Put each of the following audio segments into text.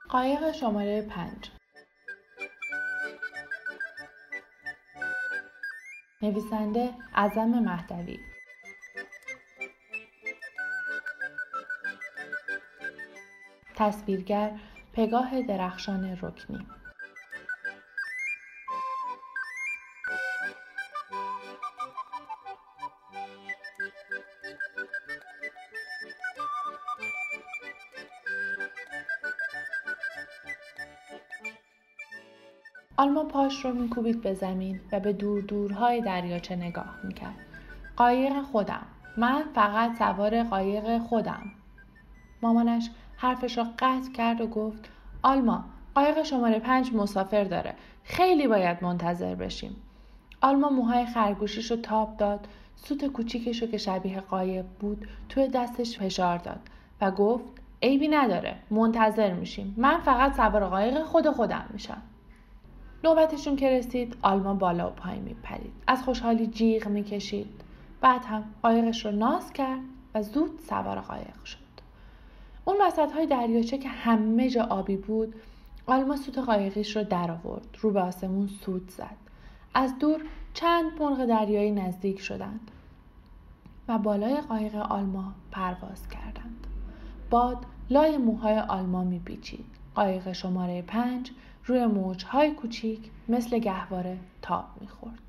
قایق شماره 5. نویسنده اعظم مهدوی. تصویرگر پگاه درخشان رکنی. آلما پاش رو میکوبید به زمین و به دور دورهای دریاچه نگاه میکرد. قایق خودم. من فقط سوار قایق خودم. مامانش حرفش رو قطع کرد و گفت آلما، قایق شماره 5 مسافر داره. خیلی باید منتظر بشیم. آلما موهای خرگوشیش رو تاب داد، سوت کوچیکش رو که شبیه قایق بود توی دستش فشار داد و گفت عیبی نداره، منتظر میشیم. من فقط سوار قایق خودم میشم. نوبتشون که رسید آلما بالا و پایین میپرید، از خوشحالی جیغ میکشید. بعد هم قایقش رو ناز کرد و زود سوار قایق شد. اون وسطهای دریاچه که همه جا آبی بود، آلما سوت قایقش رو در آورد، رو به آسمون سوت زد. از دور چند مرغ دریایی نزدیک شدند و بالای قایق آلما پرواز کردند. باد لای موهای آلما میپیچید. قایق شماره 5 روی موجهای کوچیک مثل گهواره تاب میخورد.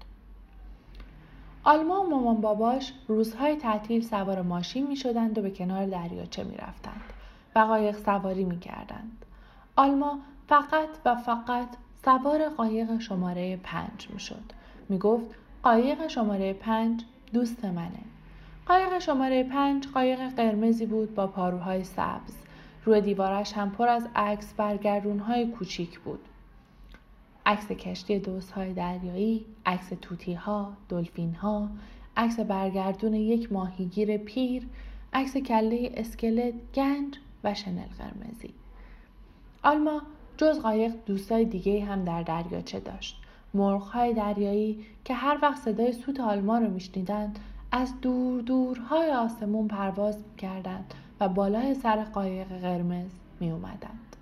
آلما و مامان باباش روزهای تعطیل سوار ماشین میشدند و به کنار دریاچه میرفتند و قایق سواری میکردند. آلما فقط سوار قایق شماره 5 میشد. میگفت قایق شماره 5 دوست منه. قایق شماره 5 قایق قرمزی بود با پاروهای سبز. روی دیوارش هم پر از عکس برگردونهای کوچیک بود. عکس کشتی دوست‌های دریایی، عکس توتی‌ها، دلفین‌ها، عکس برگردون یک ماهیگیر پیر، عکس کله اسکلت گنج و شنل قرمزی. آلما جز قایق دوستای دیگه هم در دریاچه داشت. مرغ‌های دریایی که هر وقت صدای سوت آلما رو میشنیدند از دور دورهای آسمون پرواز می‌کردند و بالای سر قایق قرمز می‌اومدند.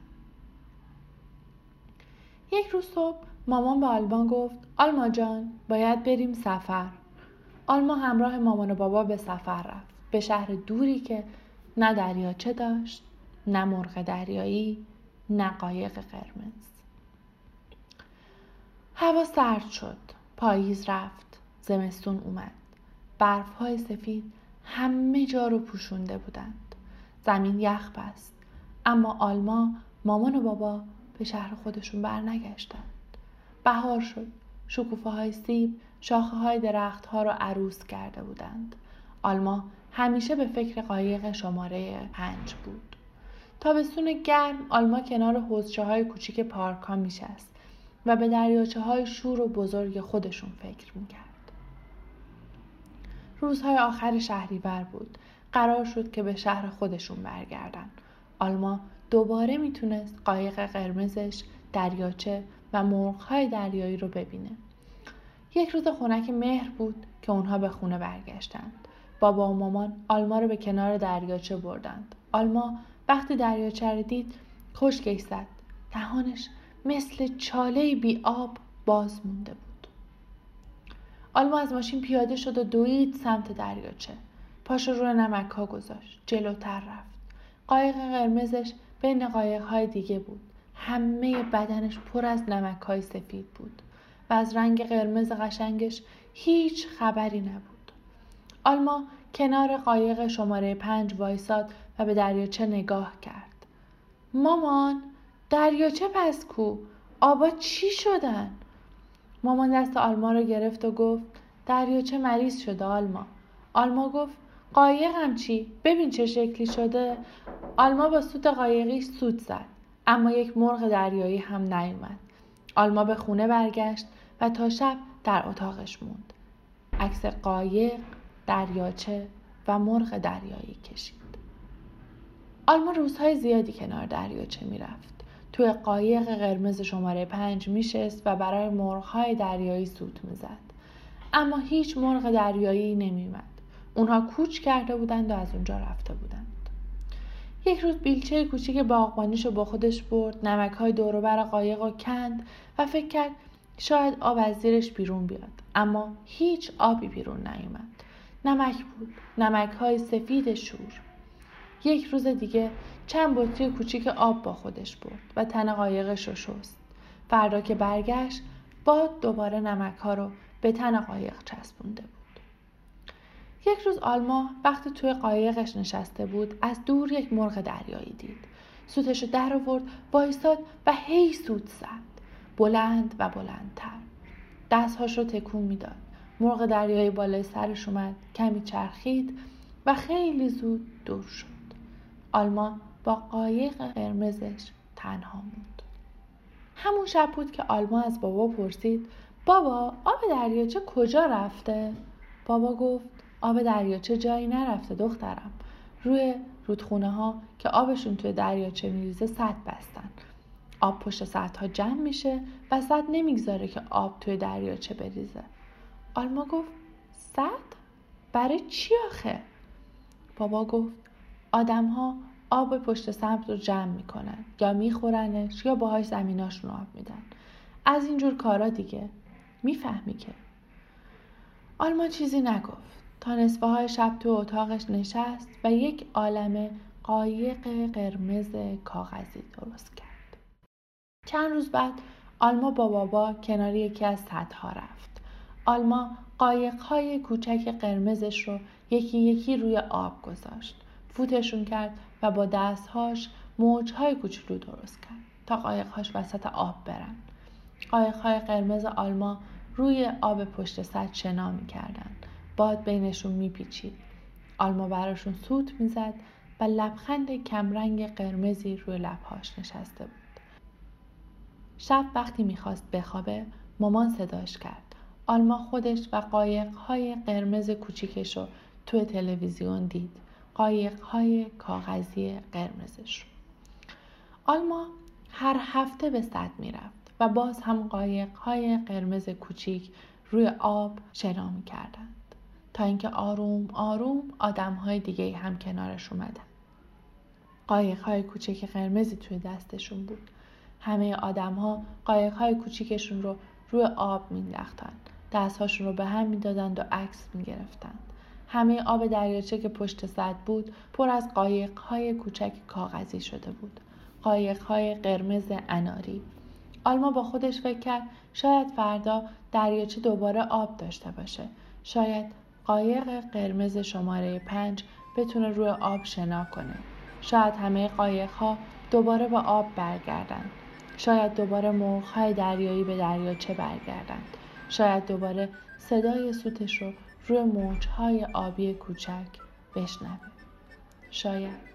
یک روز صبح مامان به آلما گفت آلما جان، باید بریم سفر. آلما همراه مامان و بابا به سفر رفت، به شهر دوری که نه دریاچه داشت، نه مرغ دریایی، نه قایق قرمز. هوا سرد شد، پاییز رفت، زمستون اومد. برف‌های سفید همه جا رو پوشونده بودند. زمین یخ بست، اما آلما، مامان و بابا به شهر خودشون برنگشتند. بهار شد. شکوفه‌های سیب شاخه‌های درخت‌ها رو عروس کرده بودند. آلما همیشه به فکر قایق شماره 5 بود. تابستون گرم آلما کنار حوضچه‌های کوچیک پارک‌ها میشست و به دریاچه‌های شور و بزرگ خودشون فکر میکرد. روزهای آخر شهریور بود. قرار شد که به شهر خودشون برگردن. آلما دوباره میتونست قایق قرمزش، دریاچه و مرغ‌های دریایی رو ببینه. یک روز خنک مهر بود که اونها به خونه برگشتند. بابا و مامان آلما رو به کنار دریاچه بردند. آلما وقتی دریاچه رو دید خشکش زد. دهانش مثل چاله بی آب باز مونده بود. آلما از ماشین پیاده شد و دوید سمت دریاچه. پاشو روی نمک‌ها گذاشت. جلوتر رفت. قایق قرمزش بین قایق‌های دیگه بود. همه بدنش پر از نمک‌های سفید بود و از رنگ قرمز قشنگش هیچ خبری نبود. آلما کنار قایق شماره 5 وایساد و به دریاچه نگاه کرد. مامان، دریاچه پس کو؟ آبا چی شدن؟ مامان دست آلما رو گرفت و گفت دریاچه مریض شده آلما. آلما گفت قایقم چی؟ ببین چه شکلی شده. آلما با سوت قایقیش سوت زد، اما یک مرغ دریایی هم نیومد. آلما به خونه برگشت و تا شب در اتاقش موند. عکس قایق، دریاچه و مرغ دریایی کشید. آلما روزهای زیادی کنار دریاچه میرفت. توی قایق قرمز شماره 5 میشست و برای مرغ‌های دریایی سوت میزد. اما هیچ مرغ دریایی نمیومد. اونها کوچ کرده بودند و از اونجا رفته بودند. یک روز بیلچه کوچیک باغبانیشو با خودش برد، نمک‌های دور و بر قایقو کند و فکر کرد شاید آب از زیرش بیرون بیاد. اما هیچ آبی بیرون نیامد. نمک بود، نمک‌های سفید شور. یک روز دیگه چند بطری کوچیک آب با خودش برد و تن قایقش رو شست. فردا که برگشت، باد دوباره نمک‌ها رو به تن قایق چسبونده بود. یک روز آلما وقتی توی قایقش نشسته بود، از دور یک مرغ دریایی دید. سوتش رو در آورد، وایساد و هی سوت زد. بلند و بلندتر. دستهاش رو تکون میداد. مرغ دریایی بالای سرش اومد، کمی چرخید و خیلی زود دور شد. آلما با قایق قرمزش تنها موند. همون شب بود که آلما از بابا پرسید: بابا، آب دریاچه کجا رفته؟ بابا گفت: آب دریاچه جایی نرفته دخترم. روی رودخونه ها که آبشون توی دریاچه میریزه سد بستن. آب پشت سدها جمع میشه و سد نمیگذاره که آب توی دریاچه بریزه. آلما گفت: سد؟ برای چی آخه؟ بابا گفت: آدم‌ها آب پشت سد رو جمع میکنن، یا میخورنش یا باهاش زمیناشون آب میدن. از اینجور کارا دیگه. میفهمی که. آلما چیزی نگفت تا نصفه های شب تو اتاقش نشست و یک عالمه قایق قرمز کاغذی درست کرد. چند روز بعد آلما با بابا کنار یکی از سدها رفت. آلما قایق‌های کوچک قرمزش رو یکی یکی روی آب گذاشت. فوتشون کرد و با دستهاش موج‌های کوچولو درست کرد تا قایق‌هاش وسط آب برن. قایق‌های قرمز آلما روی آب پشت سد شنا می‌کردن. باد بینشون می‌پیچید. آلما براشون سوت می‌زد و لبخند کمرنگ قرمزی روی لب‌هاش نشسته بود. شب وقتی می‌خواست بخوابه، مامان صداش کرد. آلما خودش و قایق‌های قرمز کوچیکش رو توی تلویزیون دید. قایق‌های کاغذی قرمزش رو. آلما هر هفته به سد می‌رفت و باز هم قایق‌های قرمز کوچیک روی آب شنا می‌کردند تا اینکه آروم آروم آدم‌های دیگه هم کنارش اومدن. قایق‌های کوچیک قرمزی توی دستشون بود. همه آدم‌ها قایق‌های کوچیکشون رو روی آب مینداختند. دست‌هاشون رو به هم میدادند و عکس میگرفتند. همه آب دریاچه که پشت سد بود پر از قایق‌های کوچک کاغذی شده بود. قایق‌های قرمز اناری. آلما با خودش فکر کرد شاید فردا دریاچه دوباره آب داشته باشه. شاید قایق قرمز شماره 5 بتونه روی آب شنا کنه. شاید همه قایق‌ها دوباره به آب برگردن. شاید دوباره مرغ‌های دریایی به دریاچه برگردند. شاید دوباره صدای سوتش رو روی موج‌های آبی کوچک بشنوه. شاید